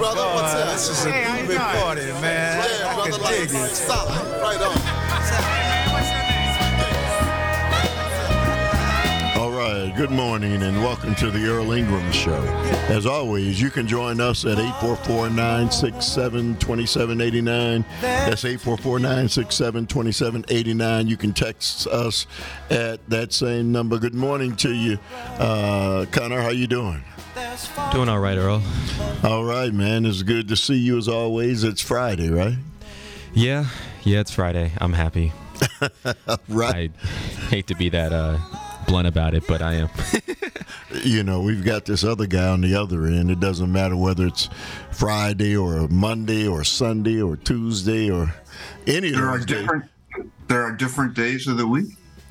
brother. What's up? This is a big party, man. Yeah, brother. Like, stop. Right on. All right, good morning and welcome to the Earl Ingram Show. As always, you can join us at 844-967-2789. That's 844-967-2789. You can text us at that same number. Good morning to you. Connor, how you doing? Doing all right, Earl. All right, man. It's good to see you as always. It's Friday, right? Yeah, it's Friday. I'm happy. Right. I hate to be that blunt about it, but I am. You know, we've got this other guy on the other end. It doesn't matter whether it's Friday or Monday or Sunday or Tuesday or any of those days. There are different days of the week.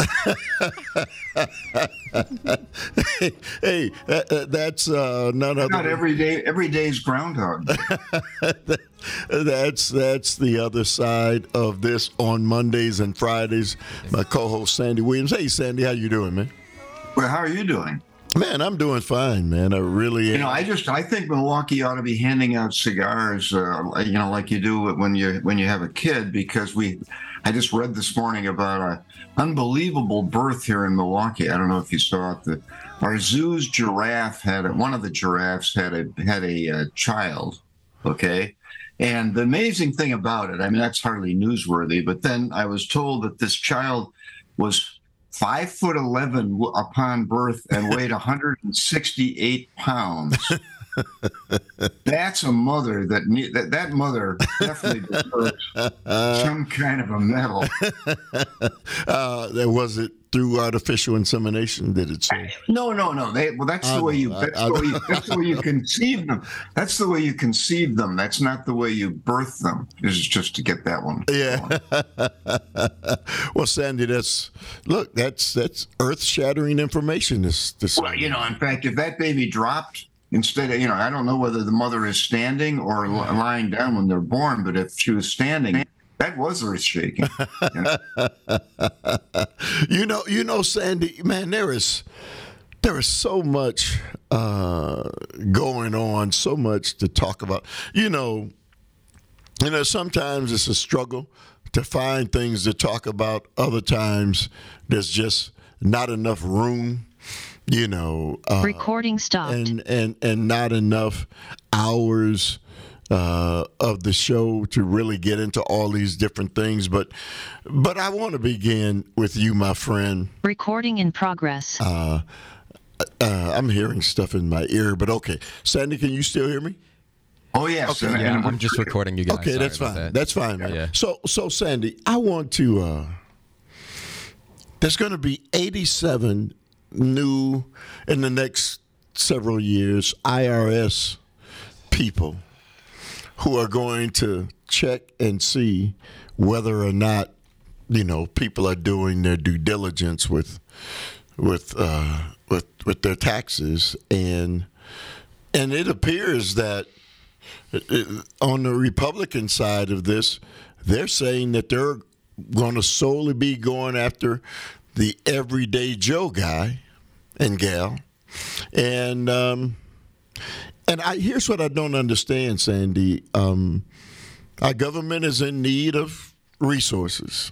Hey, that's none other. Not every day. Every day's Groundhog Day. That's the other side of this on Mondays and Fridays. My co-host Sandy Williams. Hey, Sandy, how you doing, man? Well, how are you doing? Man, I'm doing fine, man. I really am. I think Milwaukee ought to be handing out cigars, like you do when you have a kid, because I just read this morning about an unbelievable birth here in Milwaukee. I don't know if you saw it. Our zoo's giraffe one of the giraffes had a child. Okay. And the amazing thing about it, I mean, that's hardly newsworthy, but then I was told that this child was 5'11" upon birth and weighed 168 pounds. That's a mother that mother definitely deserves some kind of a medal. Was it through artificial insemination? Did it say? No. That's the way you conceive them. That's the way you conceive them. That's not the way you birth them. This is just to get that one. Yeah. Well, Sandy, that's earth-shattering information. This. Well, in fact, if that baby dropped. Instead of, I don't know whether the mother is standing or lying down when they're born, but if she was standing, that was earth-shaking. Sandy, man, there is so much going on, so much to talk about. Sometimes it's a struggle to find things to talk about. Other times there's just not enough room. Recording stopped, and not enough hours of the show to really get into all these different things. But I want to begin with you, my friend. Recording in progress. I'm hearing stuff in my ear, but okay. Sandy, can you still hear me? Oh yes. Okay, yeah, I'm just recording you guys. Okay, that's fine. That's fine. Yeah. So Sandy, I want to. There's going to be 87. New in the next several years IRS people who are going to check and see whether or not people are doing their due diligence with their taxes, and it appears that on the Republican side of this, they're saying that they're going to solely be going after the everyday Joe guy and gal, and here's what I don't understand, Sandy. Our government is in need of resources,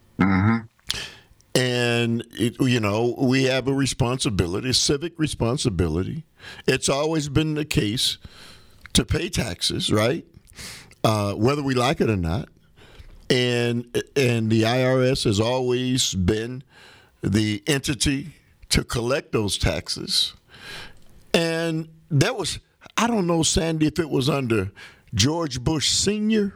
and we have a responsibility, a civic responsibility. It's always been the case to pay taxes, right? Whether we like it or not, and the IRS has always been the entity to collect those taxes. And I don't know, Sandy, if it was under George Bush Sr.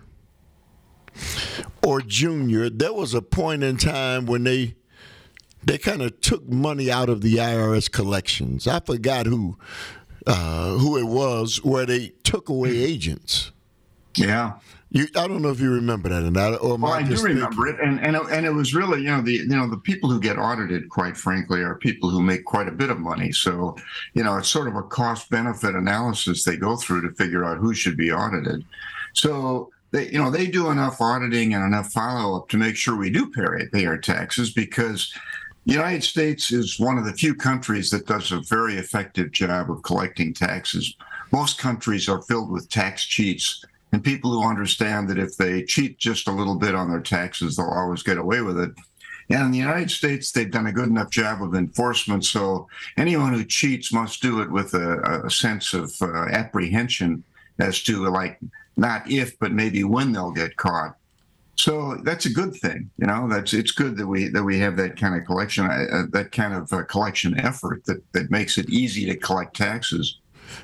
or Jr., there was a point in time when they kind of took money out of the IRS collections. I forgot who it was, where they took away agents. Yeah. I don't know if you remember that or not. I do remember it, and it was really the people who get audited, quite frankly, are people who make quite a bit of money. So it's sort of a cost benefit analysis they go through to figure out who should be audited. So they do enough auditing and enough follow up to make sure we do pay our taxes, because the United States is one of the few countries that does a very effective job of collecting taxes. most countries are filled with tax cheats and people who understand that if they cheat just a little bit on their taxes, they'll always get away with it. And in the United States, they've done a good enough job of enforcement. So anyone who cheats must do it with a sense of apprehension as to, like, not if, but maybe when they'll get caught. So that's a good thing, it's good that we have that kind of collection, collection effort that makes it easy to collect taxes.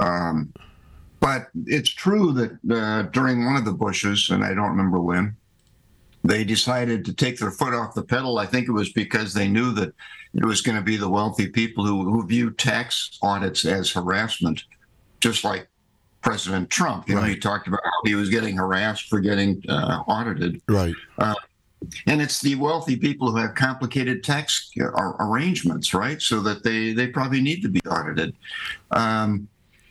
But it's true that during one of the Bushes, and I don't remember when, they decided to take their foot off the pedal. I think it was because they knew that it was going to be the wealthy people who viewed tax audits as harassment, just like President Trump. He talked about how he was getting harassed for getting audited. Right. And it's the wealthy people who have complicated tax arrangements, right? So that they probably need to be audited. And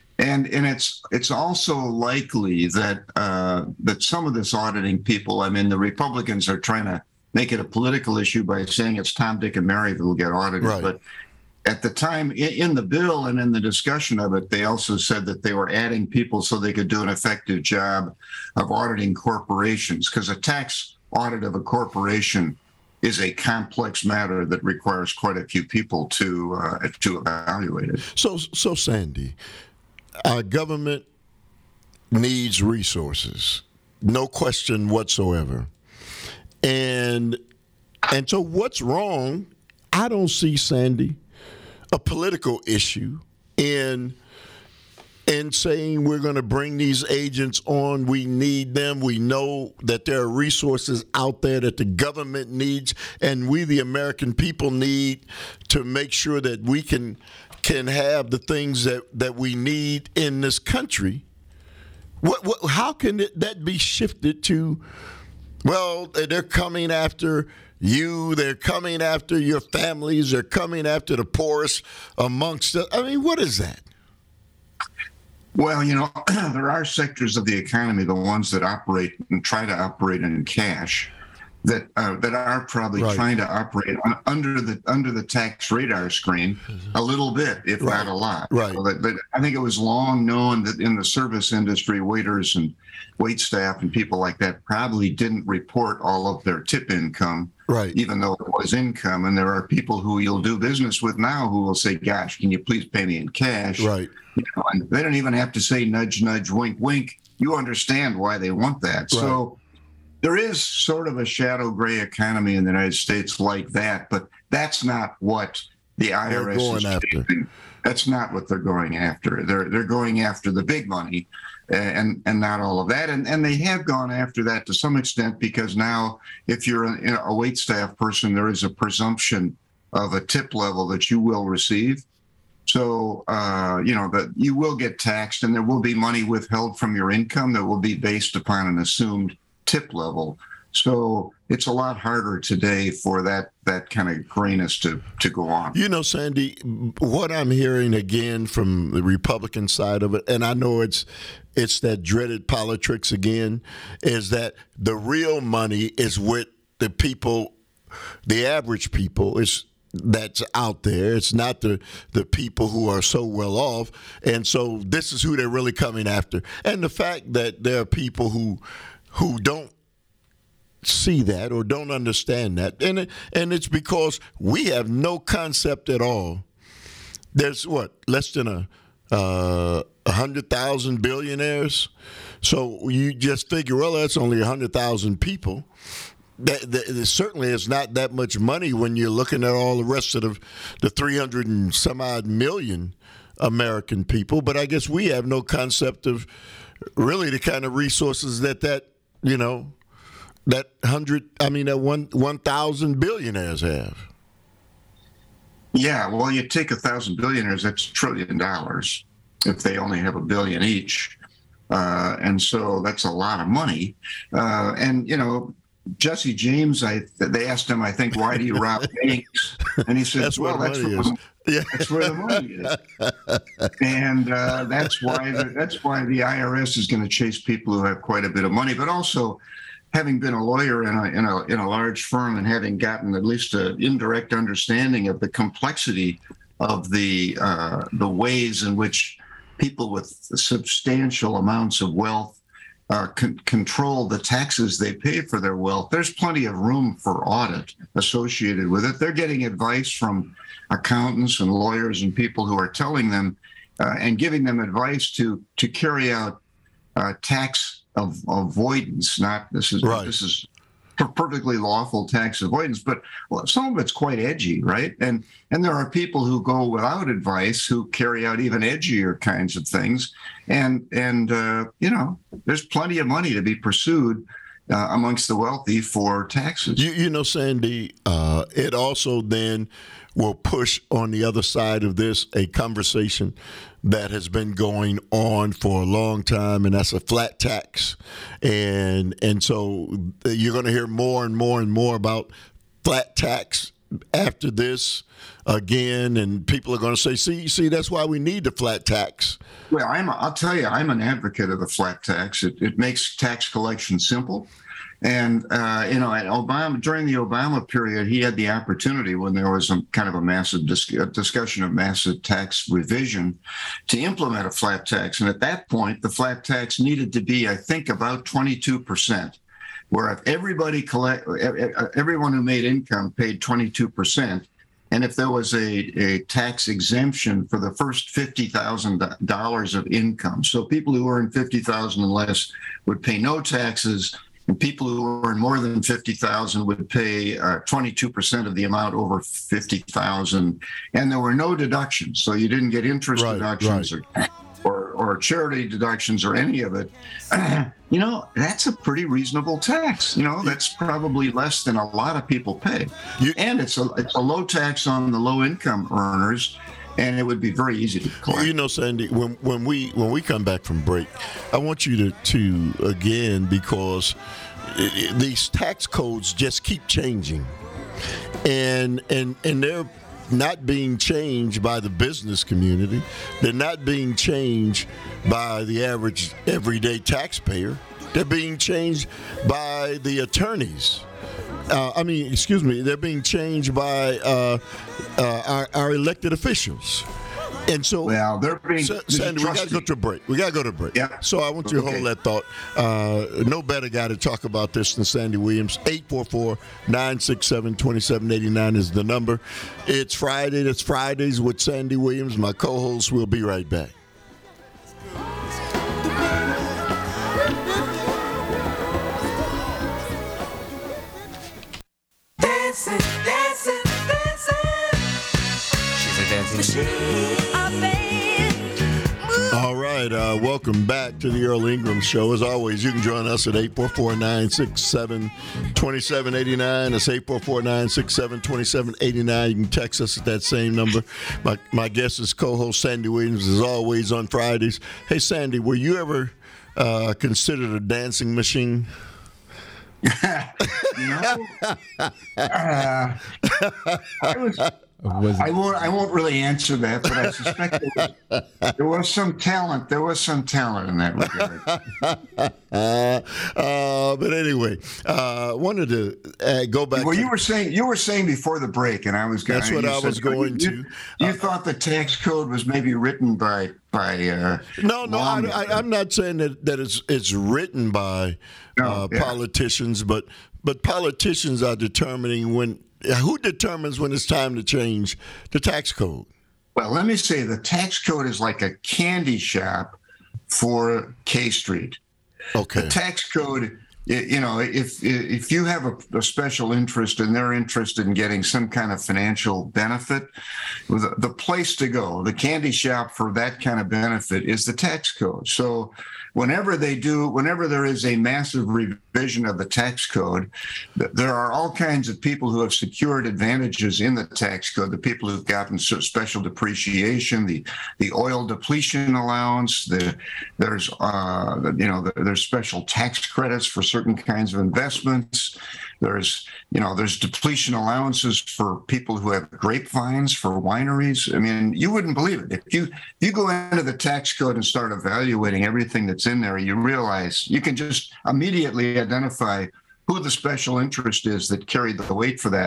it's also likely that that some of this auditing people, the Republicans are trying to make it a political issue by saying it's Tom, Dick, and Mary who will get audited. Right. But at the time, in the bill and in the discussion of it, they also said that they were adding people so they could do an effective job of auditing corporations, because a tax audit of a corporation is a complex matter that requires quite a few people to evaluate it. So Sandy, our government needs resources, no question whatsoever. And so what's wrong? I don't see, Sandy, a political issue in saying we're going to bring these agents on. We need them. We know that there are resources out there that the government needs, and we, the American people, need to make sure that we can have the things that we need in this country. How can that be shifted to, well, they're coming after you, they're coming after your families, they're coming after the poorest amongst us? What is that? Well, there are sectors of the economy, the ones that operate and try to operate in cash, that are probably trying to operate under the tax radar screen a little bit, if not a lot. Right. But I think it was long known that in the service industry, waiters and wait staff and people like that probably didn't report all of their tip income, even though it was income. And there are people who you'll do business with now who will say, "Gosh, can you please pay me in cash?" Right. And they don't even have to say nudge, nudge, wink, wink. You understand why they want that. Right. So there is sort of a shadow gray economy in the United States like that, but that's not what the IRS is after. That's not what they're going after. They're going after the big money, and not all of that. And they have gone after that to some extent, because now if you're a wait staff person, there is a presumption of a tip level that you will receive. So, that you will get taxed, and there will be money withheld from your income that will be based upon an assumed tip level. So it's a lot harder today for that kind of grayness to go on. Sandy, what I'm hearing again from the Republican side of it, and I know it's that dreaded politics again, is that the real money is with the people, the average people, that's out there. It's not the people who are so well off. And so this is who they're really coming after. And the fact that there are people who don't see that or don't understand that. And it's because we have no concept at all. There's less than 100,000 billionaires. So you just figure, well, that's only 100,000 people. That certainly is not that much money when you're looking at all the rest of the 300 and some odd million American people. But I guess we have no concept of really the kind of resources that 1,000 billionaires have. Yeah, well, you take 1,000 billionaires, that's $1 trillion if they only have $1 billion each. And so that's a lot of money. Jesse James, they asked him, I think, "Why do you rob banks?" And he said, that's where the money is. And that's why the IRS is going to chase people who have quite a bit of money. But also, having been a lawyer in a large firm and having gotten at least an indirect understanding of the complexity of the ways in which people with substantial amounts of wealth control the taxes they pay for their wealth, there's plenty of room for audit associated with it. They're getting advice from accountants and lawyers and people who are telling them and giving them advice to carry out tax avoidance. This is perfectly lawful tax avoidance, but some of it's quite edgy, right? And there are people who go without advice who carry out even edgier kinds of things, and there's plenty of money to be pursued amongst the wealthy for taxes. Sandy, it also then will push on the other side of this a conversation that has been going on for a long time, and that's a flat tax. And so you're going to hear more and more and more about flat tax after this again, and people are going to say, see, that's why we need the flat tax. Well, I'll tell you, I'm an advocate of the flat tax. It makes tax collection simple. And, at Obama, during the Obama period, he had the opportunity when there was kind of a massive discussion of massive tax revision to implement a flat tax. And at that point, the flat tax needed to be, I think, about 22%, where if everyone who made income paid 22%, and if there was a tax exemption for the first $50,000 of income, so people who earn $50,000 and less would pay no taxes, and people who earn more than $50,000 would pay 22% of the amount over $50,000, and there were no deductions. So you didn't get interest deductions or charity deductions or any of it. That's a pretty reasonable tax. That's probably less than a lot of people pay, and it's a low tax on the low income earners. And it would be very easy to collect. Sandy, when we come back from break, I want you to again, because these tax codes just keep changing, and they're not being changed by the business community. They're not being changed by the average everyday taxpayer. They're being changed by the attorneys. They're being changed by our elected officials. And so, they're being. Sandy, we got to go to a break. Yeah. So I want you to hold that thought. No better guy to talk about this than Sandy Williams. 844-967-2789 is the number. It's Friday. It's Fridays with Sandy Williams. My co-host will be right back. Dancing. She's a dancing machine. All right, welcome back to the Earl Ingram Show. As always, you can join us at 844-967-2789. That's 844-967-2789. You can text us at that same number. My guest is co-host Sandy Williams, as always, on Fridays. Hey, Sandy, were you ever considered a dancing machine? I won't really answer that, but I suspect there was some talent. There was some talent in that regard. But anyway, wanted to go back. Well, you were saying before the break, and I was going. That's what I was going to. You thought the tax code was maybe written by No, I'm not saying that it's written by politicians, but politicians are determining who determines when it's time to change the tax code. Well, let me say the tax code is like a candy shop for K Street. Okay. The tax code, if you have a special interest and they're interested in getting some kind of financial benefit, the place to go, the candy shop for that kind of benefit is the tax code. So whenever there is a massive revision of the tax code, there are all kinds of people who have secured advantages in the tax code. The people who've gotten special depreciation, the oil depletion allowance, there's special tax credits for certain kinds of investments. There's depletion allowances for people who have grapevines for wineries. I mean, you wouldn't believe it. If you go into the tax code and start evaluating everything that's in there, you realize you can just immediately identify who the special interest is that carried the weight for that.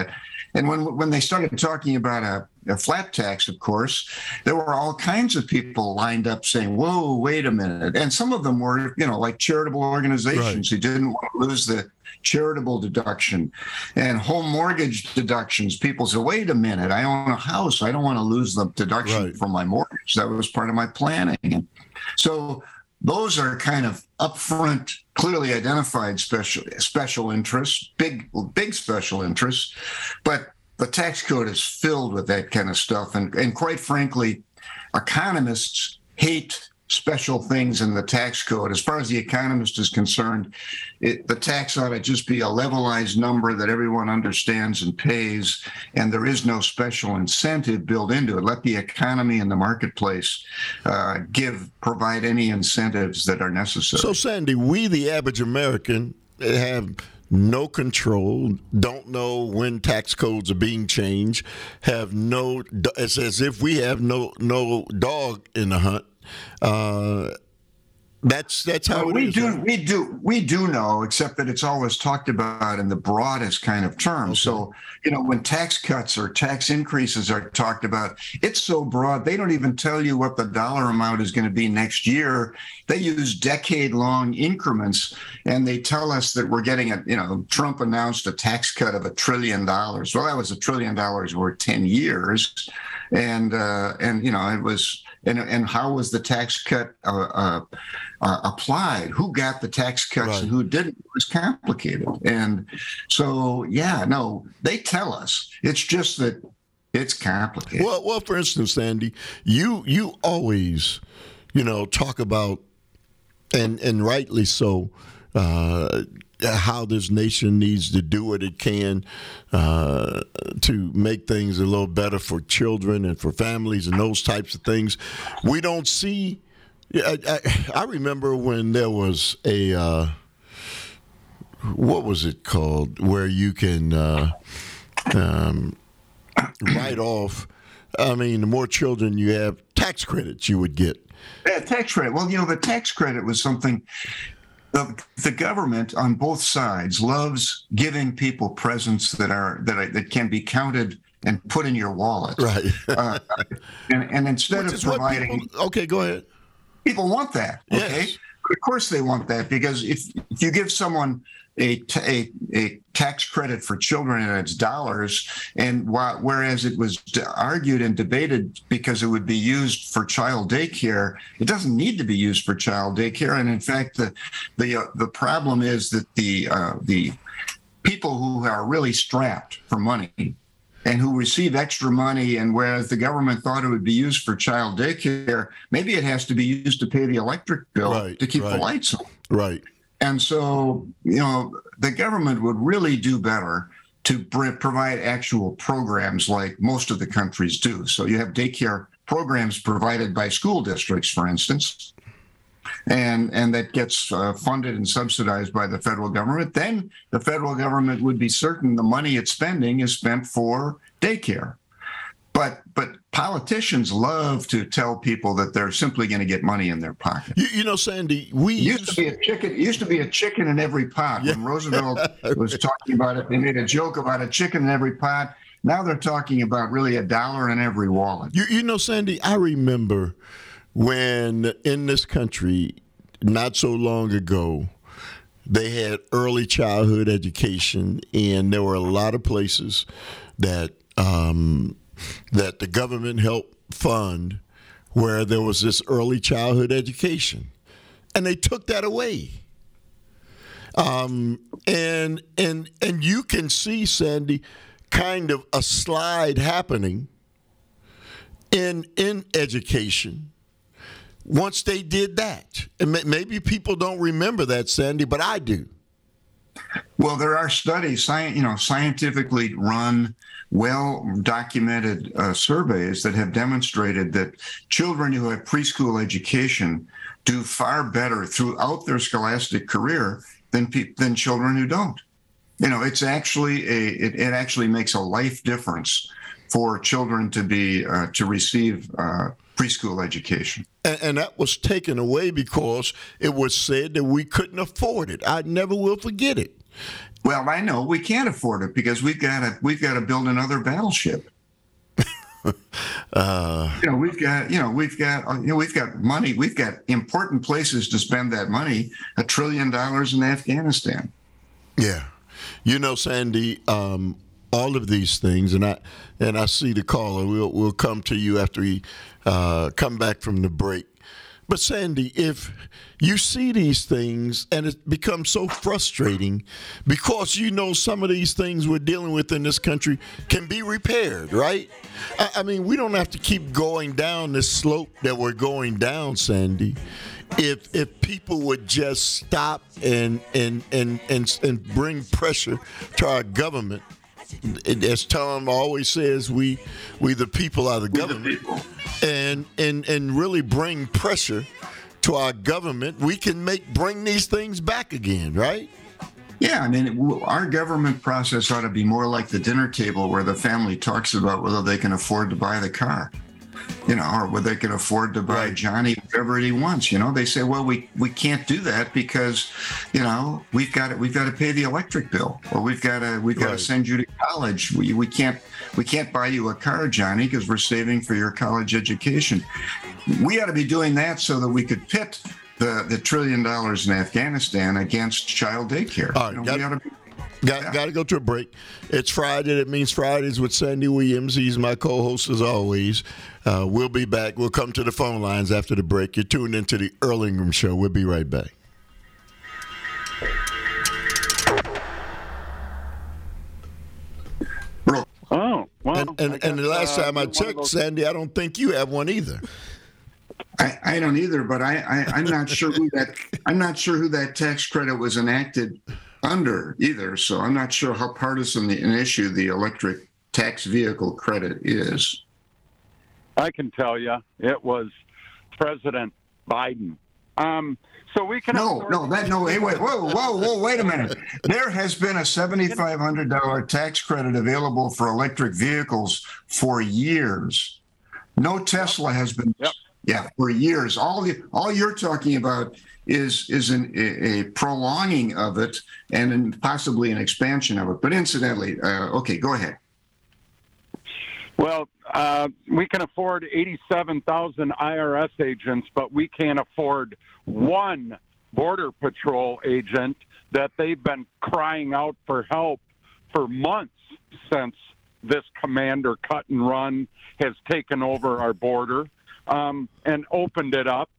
And when they started talking about a flat tax, of course, there were all kinds of people lined up saying, whoa, wait a minute. And some of them were, like charitable organizations who didn't want to lose the charitable deduction and home mortgage deductions. People said, wait a minute, I own a house. I don't want to lose the deduction from my mortgage. That was part of my planning. And so those are kind of upfront, clearly identified special interests, big special interests. But the tax code is filled with that kind of stuff. And quite frankly, economists hate special things in the tax code. As far as the economist is concerned, the tax ought to just be a levelized number that everyone understands and pays, and there is no special incentive built into it. Let the economy and the marketplace provide any incentives that are necessary. So, Sandy, we, the average American, have no control, don't know when tax codes are being changed, it's as if we have no dog in the hunt. That's how it is. We do know, except that it's always talked about in the broadest kind of terms. Okay. So, when tax cuts or tax increases are talked about, it's so broad, they don't even tell you what the dollar amount is going to be next year. They use decade-long increments, and they tell us that we're getting Trump announced a tax cut of $1 trillion. Well, that was $1 trillion over 10 years. And it was, and how was the tax cut applied? Who got the tax cuts and who didn't? It was complicated. And so, they tell us. It's just that it's complicated. Well, for instance, Sandy, you always, talk about, and rightly so, how this nation needs to do what it can to make things a little better for children and for families and those types of things. We don't see. I remember when there was what was it called, where you can write off. I mean, the more children you have, tax credits you would get. Yeah, tax credit. Well, the tax credit was something. The government on both sides loves giving people presents that can be counted and put in your wallet. Right. And instead of providing, okay, go ahead. People want that. Okay. Yes. Of course they want that, because if you give someone a tax credit for children and it's dollars, and whereas it was argued and debated because it would be used for child daycare, it doesn't need to be used for child daycare. And in fact, the problem is that the people who are really strapped for money and who receive extra money, and whereas the government thought it would be used for child daycare, maybe it has to be used to pay the electric bill to keep the lights on. Right. And so, the government would really do better to provide actual programs like most of the countries do. So you have daycare programs provided by school districts, for instance, and that gets funded and subsidized by the federal government. Then the federal government would be certain the money it's spending is spent for daycare. But politicians love to tell people that they're simply going to get money in their pocket. Sandy, used to be a chicken in every pot. When Roosevelt was talking about it, they made a joke about a chicken in every pot. Now they're talking about really $1 in every wallet. Sandy, I remember when in this country, not so long ago, they had early childhood education, and there were a lot of places that the government helped fund where there was this early childhood education, and they took that away. And you can see, Sandy, kind of a slide happening in education once they did that. And maybe people don't remember that, Sandy, but I do. Well, there are studies, scientifically run, well-documented surveys that have demonstrated that children who have preschool education do far better throughout their scholastic career than children who don't. It's actually it actually makes a life difference for children to receive preschool education. And that was taken away because it was said that we couldn't afford it. I never will forget it. Well, I know we can't afford it because we've got to build another battleship. We've got money. We've got important places to spend that money. $1 trillion in Afghanistan. Yeah. Sandy, all of these things, and I see the caller. We'll come to you after we come back from the break. But Sandy, if you see these things and it becomes so frustrating because some of these things we're dealing with in this country can be repaired, right? I mean, we don't have to keep going down this slope that we're going down, Sandy. If people would just stop and bring pressure to our government, as Tom always says, we the people are the government, and really bring pressure to our government, we can bring these things back again, right? Yeah, I mean, our government process ought to be more like the dinner table where the family talks about whether they can afford to buy the car, or whether they can afford to buy Johnny whatever he wants. They say, well, we can't do that because, we've got to pay the electric bill, or we've got to send you to college. We can't buy you a car, Johnny, because we're saving for your college education. We ought to be doing that so that we could pit the $1 trillion in Afghanistan against child daycare. All right, got to go to a break. It's Friday. That means Fridays with Sandy Williams. He's my co-host as always. We'll be back. We'll come to the phone lines after the break. You're tuned into the Earl Ingram Show. We'll be right back. Oh, well. And the last time I checked, Sandy, I don't think you have one either. I don't either, but I'm not sure who that tax credit was enacted under either. So I'm not sure how partisan an issue the electric tax vehicle credit is. I can tell you, it was President Biden. So we can. Wait a minute. There has been a $7,500 tax credit available for electric vehicles for years. No Tesla has been. Yep. Yeah, for years. All you're talking about is a prolonging of it and possibly an expansion of it. But incidentally, okay, go ahead. Well, we can afford 87,000 IRS agents, but we can't afford one Border Patrol agent that they've been crying out for help for months since this commander cut and run has taken over our border. And opened it up.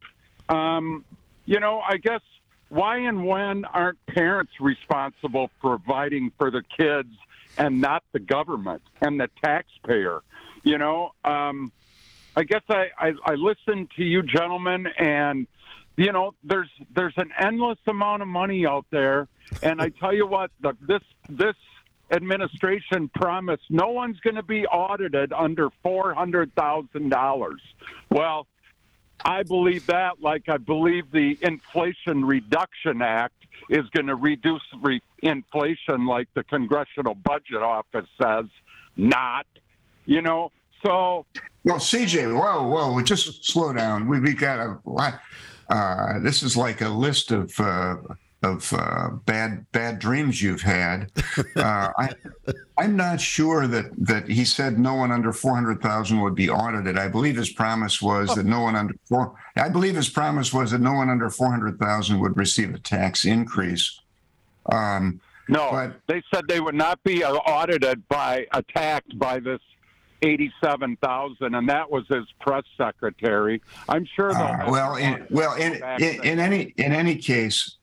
I guess why and when aren't parents responsible for providing for their kids and not the government and the taxpayer? I guess I listen to you gentlemen, and there's an endless amount of money out there, and I tell you what, this administration promised no one's going to be audited under $400,000. Well, I believe that, like I believe the Inflation Reduction Act is going to reduce inflation like the Congressional Budget Office says not, so. Well, CJ, whoa, just slow down. We got a lot. This is like a list of bad dreams you've had. I'm not sure that he said no one under 400,000 would be audited. I believe his promise was that no one under 400,000 would receive a tax increase. They said they would not be attacked by this 87,000, and that was his press secretary. I'm sure. In any case.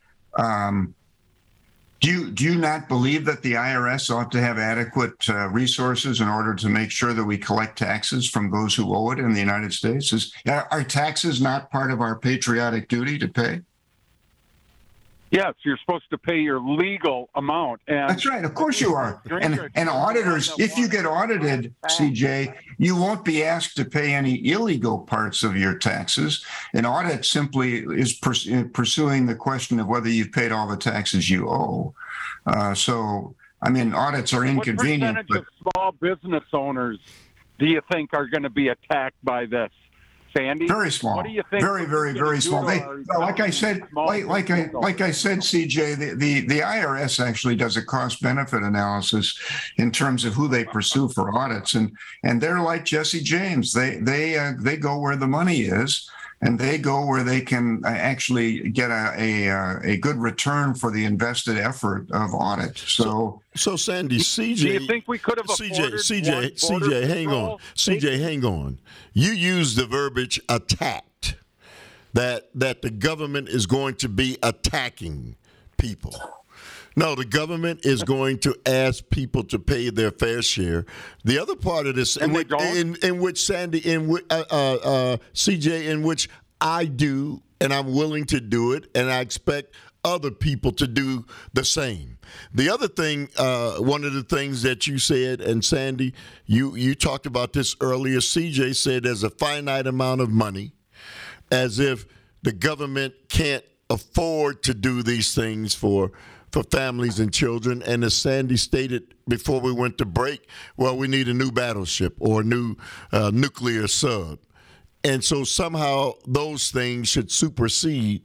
Do you not believe that the IRS ought to have adequate resources in order to make sure that we collect taxes from those who owe it in the United States? Are taxes not part of our patriotic duty to pay? Yes, you're supposed to pay your legal amount. And that's right. Of course you are. And auditors, if you get audited, CJ, you won't be asked to pay any illegal parts of your taxes. An audit simply is pursuing the question of whether you've paid all the taxes you owe. Audits are inconvenient. What percentage of small business owners do you think are going to be attacked by this? Sandy? Very small. What do you think? Very, very, very small. Like I said, like I said, CJ, the IRS actually does a cost-benefit analysis in terms of who they pursue for audits, and they're like Jesse James. They go where the money is, and they go where they can actually get a good return for the invested effort of audit. So Sandy, CJ, do you think we could have afforded CJ, hang on. CJ, hang on. You used the verbiage attacked, that the government is going to be attacking people. No, the government is going to ask people to pay their fair share. The other part of this, in which Sandy, CJ, in which I do, and I'm willing to do it, and I expect other people to do the same. The other thing, one of the things that you said, and Sandy, you talked about this earlier. CJ said there's a finite amount of money, as if the government can't afford to do these things for families and children. And as Sandy stated before we went to break, well, we need a new battleship or a new nuclear sub. And so somehow those things should supersede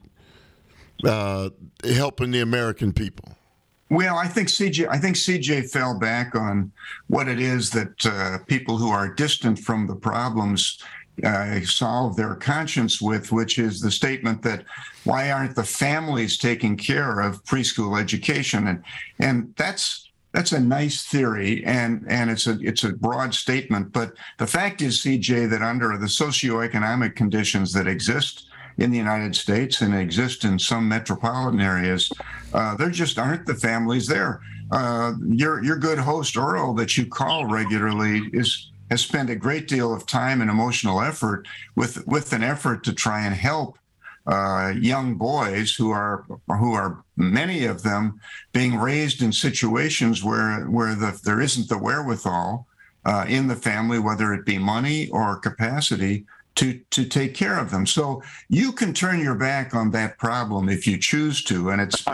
helping the American people. Well, I think CJ fell back on what it is that people who are distant from the problems solve their conscience with, which is the statement that why aren't the families taking care of preschool education? And that's a nice theory, and it's a broad statement. But the fact is, CJ, that under the socioeconomic conditions that exist in the United States and exist in some metropolitan areas, there just aren't the families there. Your good host, Earl, that you call regularly, has spent a great deal of time and emotional effort with an effort to try and help young boys who are many of them being raised in situations where there isn't the wherewithal in the family, whether it be money or capacity to take care of them. So you can turn your back on that problem if you choose to, and it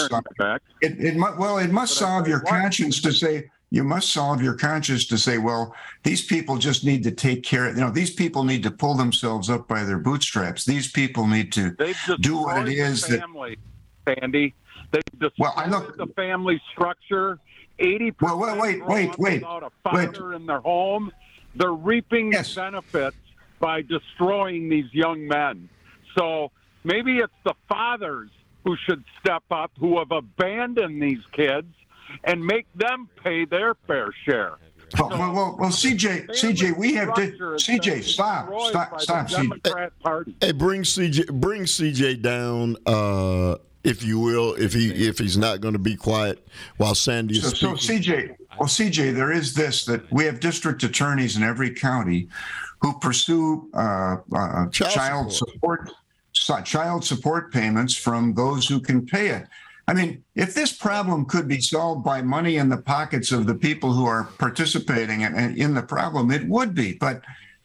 must solve your conscience to say. You must solve your conscience to say, well, these people just need to take care. These people need to pull themselves up by their bootstraps. These people need to do what it is that. Sandy, they've destroyed the family structure. 80%. Without a father in their home, they're reaping the benefits by destroying these young men. So maybe it's the fathers who should step up, who have abandoned these kids, and make them pay their fair share. Well, CJ, we have CJ. Stop. CJ. Hey, bring CJ down, if you will, if he's not going to be quiet while Sandy is speaking. So CJ, there is this, that we have district attorneys in every county who pursue child support payments from those who can pay it. I mean, if this problem could be solved by money in the pockets of the people who are participating in the problem, it would be. But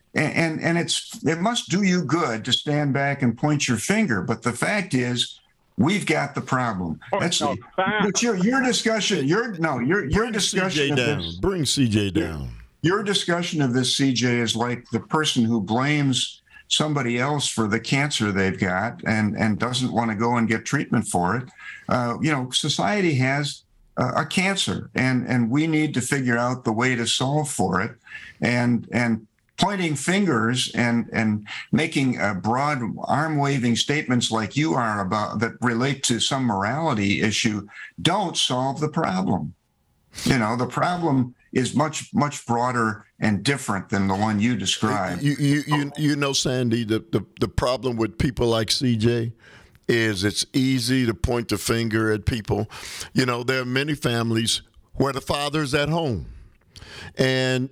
it must do you good to stand back and point your finger. But the fact is, we've got the problem. But your discussion. Your discussion. Bring CJ down. Your discussion of this, CJ, is like the person who blames somebody else for the cancer they've got and doesn't want to go and get treatment for it. Society has a cancer, and we need to figure out the way to solve for it. And pointing fingers and making broad arm-waving statements like you are about that relate to some morality issue don't solve the problem. The problem is much, much broader and different than the one you described. Sandy, the problem with people like CJ is it's easy to point the finger at people. There are many families where the father's at home, and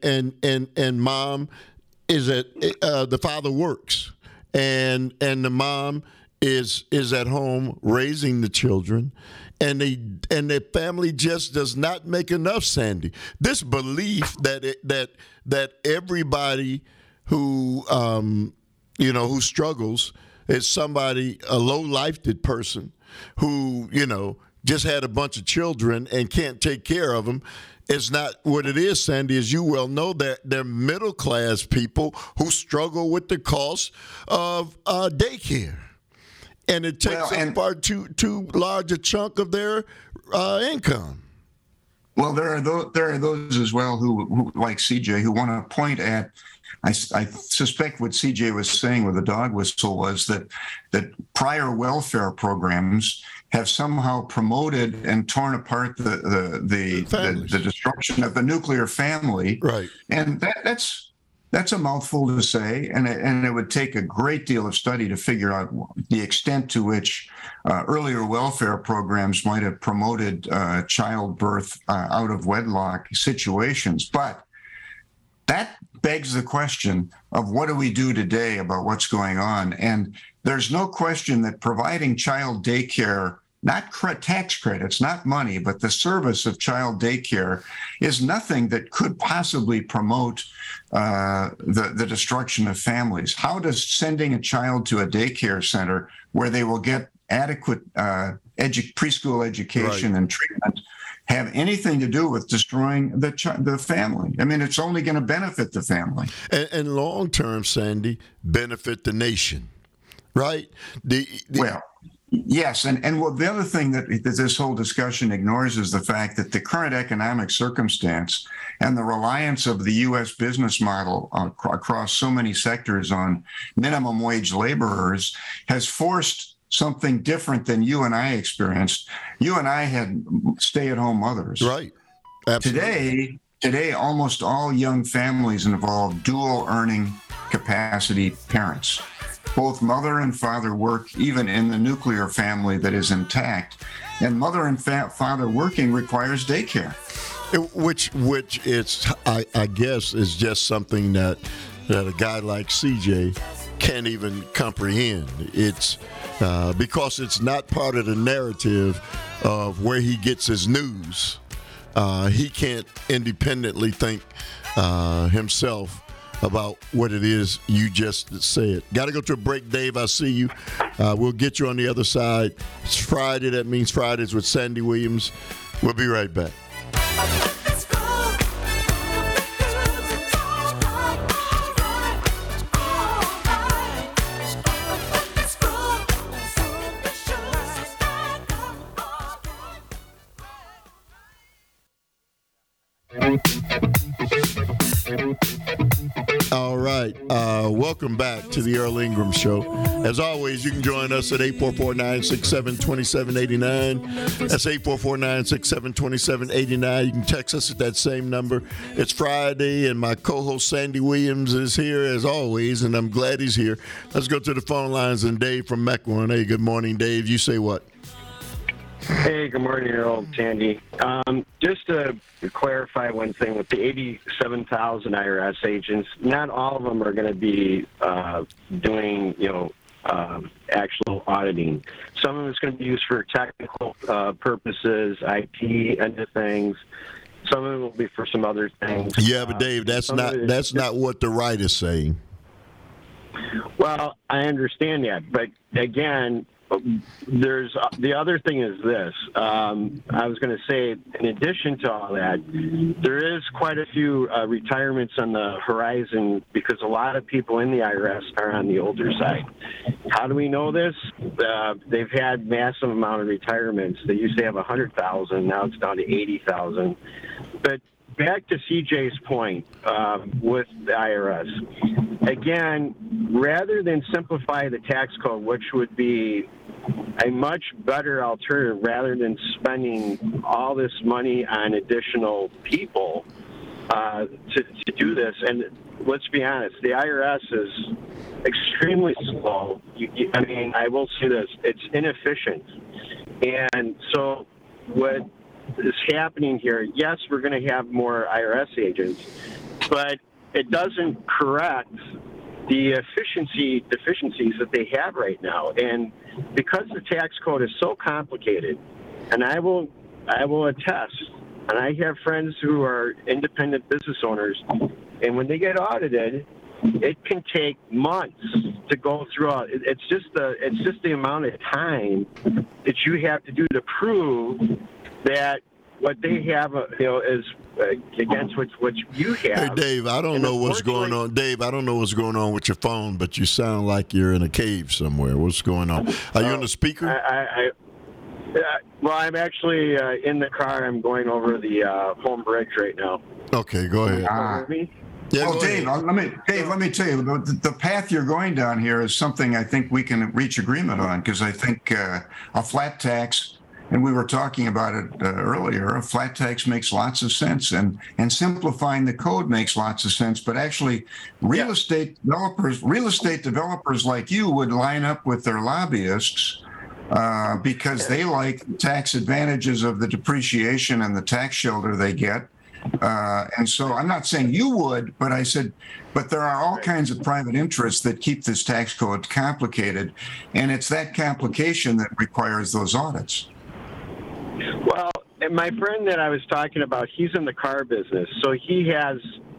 mom is the father works, and the mom is at home raising the children. And the family just does not make enough, Sandy. This belief that everybody who who struggles is somebody, a low-lifted person who just had a bunch of children and can't take care of them. It's not what it is, Sandy, as you well know. They're middle class people who struggle with the cost of daycare, and it takes up too large a chunk of their income. Well, there are those as well who like CJ, who want to point at. I suspect what CJ was saying with the dog whistle was that prior welfare programs have somehow promoted and torn apart the destruction of the nuclear family. Right. And that's a mouthful to say, and it would take a great deal of study to figure out the extent to which earlier welfare programs might have promoted childbirth out of wedlock situations. But that begs the question of what do we do today about what's going on? And there's no question that providing child daycare, not tax credits, not money, but the service of child daycare is nothing that could possibly promote the destruction of families. How does sending a child to a daycare center where they will get adequate preschool education and treatment have anything to do with destroying the family? I mean, it's only going to benefit the family. And long term, Sandy, benefit the nation, right? Well, yes. And well, the other thing that this whole discussion ignores is the fact that the current economic circumstance and the reliance of the U.S. business model across so many sectors on minimum wage laborers has forced something different than you and I experienced. You and I had stay-at-home mothers. Right. Absolutely. Today, almost all young families involve dual earning capacity parents. Both mother and father work, even in the nuclear family that is intact. And mother and father working requires daycare. Which it's, I guess, is just something that a guy like CJ can't even comprehend. It's because it's not part of the narrative of where he gets his news. He can't independently think himself about what it is you just said. Got to go to a break, Dave. I see you. We'll get you on the other side. It's Friday. That means Fridays with Sandy Williams. We'll be right back. All right. Welcome back to the Earl Ingram Show. As always, you can join us at 844-967-2789. That's 844-967-2789. You can text us at that same number. It's Friday, and my co-host Sandy Williams is here as always, and I'm glad he's here. Let's go to the phone lines, and Dave from Mequon. Hey, good morning, Dave. You say what? Hey, good morning, Earl, Sandy. Just to clarify one thing, with the 87,000 IRS agents, not all of them are going to be doing, actual auditing. Some of it's going to be used for technical purposes, IT, and things. Some of it will be for some other things. Yeah, but Dave, that's not what the right is saying. Well, I understand that, but again, there's the other thing is this. I was going to say, in addition to all that, there is quite a few retirements on the horizon because a lot of people in the IRS are on the older side. How do we know this? They've had massive amount of retirements. They used to have 100,000. Now it's down to 80,000. But back to CJ's point with the IRS. Again, rather than simplify the tax code, which would be a much better alternative rather than spending all this money on additional people to do this. And let's be honest, the IRS is extremely slow. I will say this, it's inefficient. And so what is happening here, yes, we're going to have more IRS agents, but it doesn't correct the efficiency deficiencies that they have right now. And because the tax code is so complicated, and I will attest, and I have friends who are independent business owners, and when they get audited, it can take months to go through. It's just the amount of time that you have to do to prove that what they have, is against what you have. Hey, Dave, I don't know what's going on. Dave, I don't know what's going on with your phone, but you sound like you're in a cave somewhere. What's going on? Are you on the speaker? Well, I'm actually in the car. I'm going over the home bridge right now. Okay, go ahead. Yeah, well, Dave, let me tell you, the path you're going down here is something I think we can reach agreement on, because I think a flat tax, and we were talking about it earlier, a flat tax makes lots of sense, and simplifying the code makes lots of sense. But actually, real estate developers like you would line up with their lobbyists because they like tax advantages of the depreciation and the tax shelter they get. And so I'm not saying you would, but I said, but there are all kinds of private interests that keep this tax code complicated, and it's that complication that requires those audits. Well, my friend that I was talking about, he's in the car business, so he has,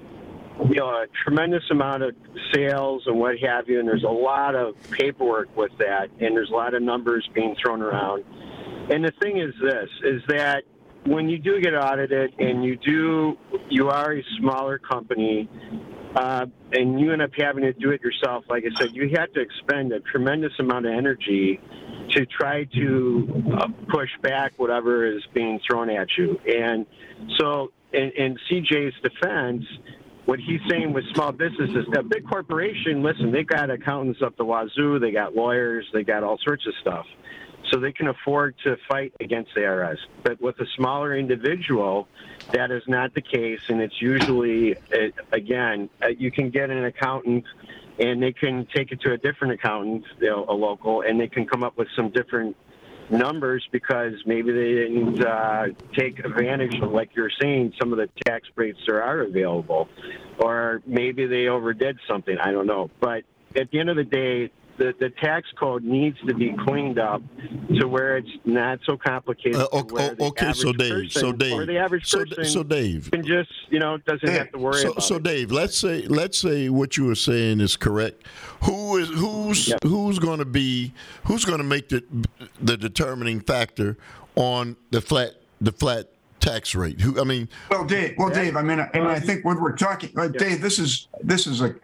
a tremendous amount of sales and what have you, and there's a lot of paperwork with that, and there's a lot of numbers being thrown around. And the thing is this, is that when you do get audited and you are a smaller company, and you end up having to do it yourself, like I said, you have to expend a tremendous amount of energy to try to push back whatever is being thrown at you. And so in CJ's defense, what he's saying with small businesses, a big corporation, listen, they got accountants up the wazoo, they got lawyers, they got all sorts of stuff. So they can afford to fight against the IRS. But with a smaller individual, that is not the case. And it's usually, again, you can get an accountant and they can take it to a different accountant, a local, and they can come up with some different numbers because maybe they didn't take advantage of, like you're saying, some of the tax breaks that are available. Or maybe they overdid something. I don't know. But at the end of the day, the tax code needs to be cleaned up to where it's not so complicated. Okay, so Dave, or the average person Dave can just doesn't have to worry about it. So Dave, let's say what you were saying is correct. Who's going to make the determining factor on the flat tax rate? Well, Dave. I think what we're talking, Dave. This is a.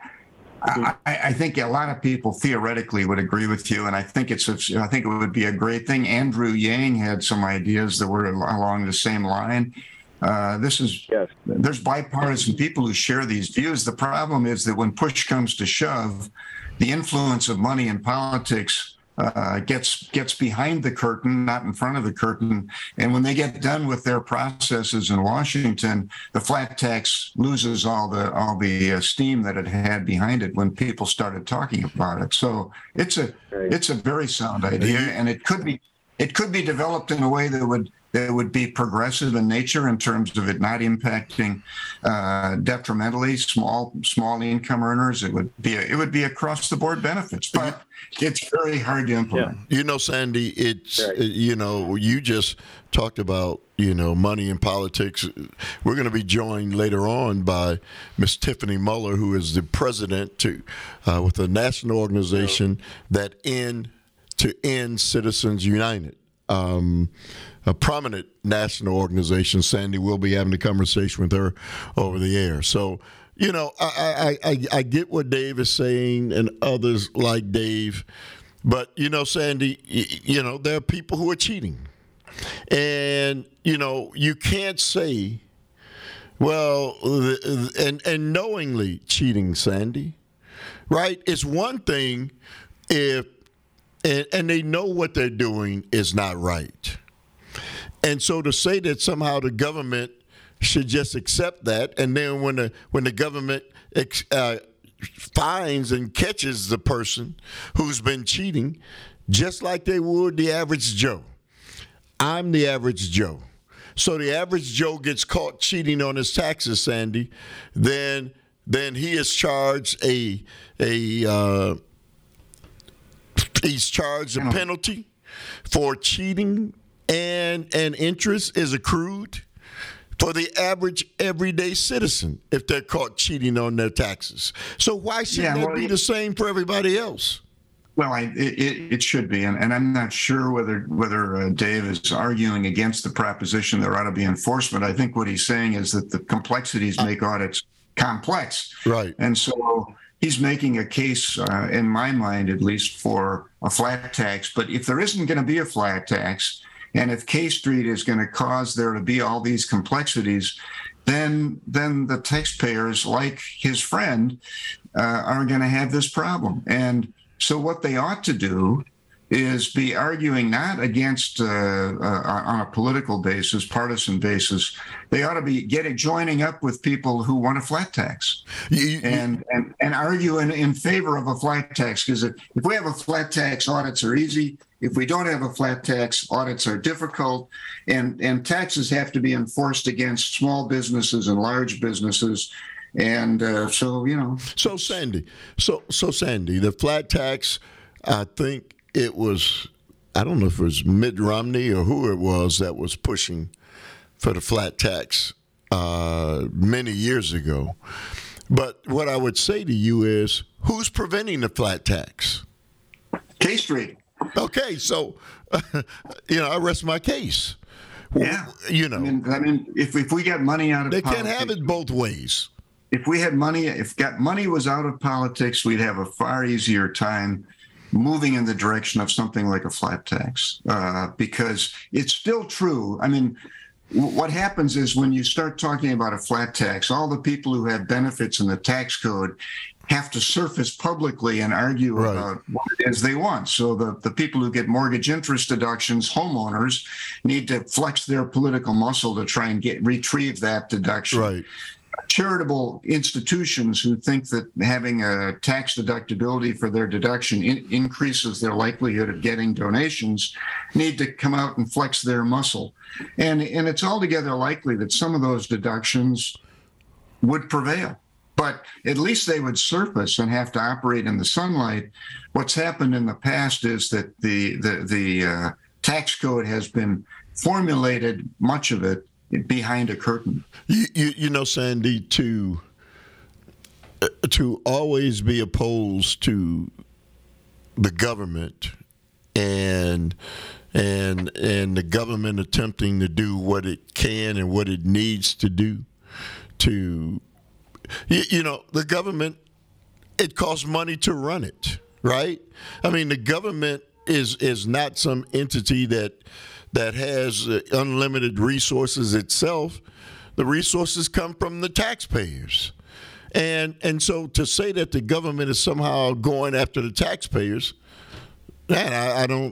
I think a lot of people theoretically would agree with you, and I think it would be a great thing. Andrew Yang had some ideas that were along the same line. There's bipartisan people who share these views. The problem is that when push comes to shove, the influence of money in politics gets behind the curtain, not in front of the curtain. And when they get done with their processes in Washington, the flat tax loses all the steam that it had behind it when people started talking about it. So it's a very sound idea, and it could be developed in a way that would be progressive in nature in terms of it not impacting detrimentally small income earners. It would be across the board benefits, but it's very hard to implement. Sandy, it's you just talked about money in politics. We're going to be joined later on by Miss Tiffany Muller, who is the president with a national organization that End Citizens United. A prominent national organization. Sandy, we'll be having a conversation with her over the air. So, I get what Dave is saying and others like Dave, but Sandy, there are people who are cheating, and you can't say, well, and knowingly cheating, Sandy, right? It's one thing if and they know what they're doing is not right. And so to say that somehow the government should just accept that, and then when the government finds and catches the person who's been cheating, just like they would the average Joe. I'm the average Joe. So the average Joe gets caught cheating on his taxes, Sandy, then he is charged he's charged a penalty for cheating, and interest is accrued for the average everyday citizen if they're caught cheating on their taxes. So why shouldn't that be the same for everybody else? Well, it should be, and I'm not sure whether Dave is arguing against the proposition there ought to be enforcement. I think what he's saying is that the complexities make audits complex. Right. And so he's making a case, in my mind at least, for a flat tax. But if there isn't going to be a flat tax, and if K Street is going to cause there to be all these complexities, then the taxpayers, like his friend, are going to have this problem. And so what they ought to do is be arguing not against on a political basis, partisan basis. They ought to be joining up with people who want a flat tax and argue in favor of a flat tax. Because if we have a flat tax, audits are easy. If we don't have a flat tax, audits are difficult, and taxes have to be enforced against small businesses and large businesses. And So Sandy, the flat tax, I think it was, I don't know if it was Mitt Romney or who it was that was pushing for the flat tax many years ago. But what I would say to you is, who's preventing the flat tax? K Street. Okay, so I rest my case. Yeah, I mean, if we got money out of they politics, can't have it both ways. If we had money, if money was out of politics, we'd have a far easier time moving in the direction of something like a flat tax, because it's still true. I mean, what happens is when you start talking about a flat tax, all the people who have benefits in the tax code have to surface publicly and argue about what it is they want. So the people who get mortgage interest deductions, homeowners, need to flex their political muscle to try and retrieve that deduction. Right. Charitable institutions who think that having a tax deductibility for their deduction increases their likelihood of getting donations need to come out and flex their muscle. And it's altogether likely that some of those deductions would prevail. But at least they would surface and have to operate in the sunlight. What's happened in the past is that the tax code has been formulated, much of it, behind a curtain. You know, Sandy, to always be opposed to the government and the government attempting to do what it can and what it needs to do to, the government, it costs money to run it, right? I mean, the government is not some entity that has unlimited resources itself. The resources come from the taxpayers. And so to say that the government is somehow going after the taxpayers, man, I don't,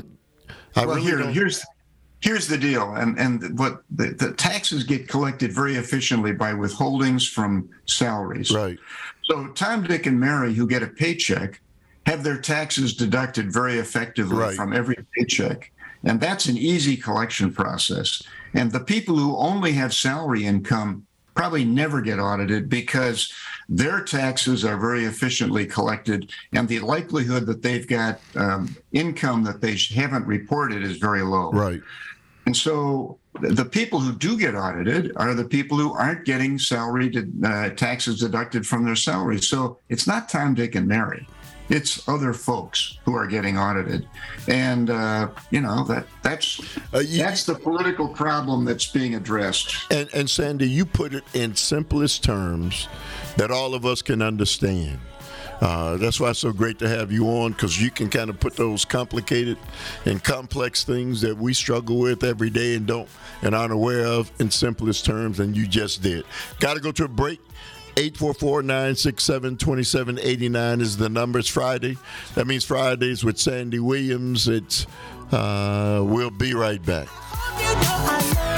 Here's the deal, and what the taxes get collected very efficiently by withholdings from salaries. Right. So Tom, Dick, and Mary, who get a paycheck, have their taxes deducted very effectively from every paycheck. And that's an easy collection process. And the people who only have salary income probably never get audited because their taxes are very efficiently collected, and the likelihood that they've got income that they haven't reported is very low. Right. And so the people who do get audited are the people who aren't getting salary taxes deducted from their salaries. So it's not Tom, Dick, and Mary. It's other folks who are getting audited, and that's the political problem that's being addressed. And Sandy, you put it in simplest terms that all of us can understand. That's why it's so great to have you on, because you can kind of put those complicated and complex things that we struggle with every day and aren't aware of in simplest terms, and you just did. Got to go to a break. 844-967-2789 is the number. It's Friday. That means Fridays with Sandy Williams. We'll be right back.